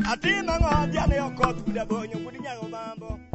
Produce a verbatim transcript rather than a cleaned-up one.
Ati mango diane okot kuda bonyo kudinya obambo.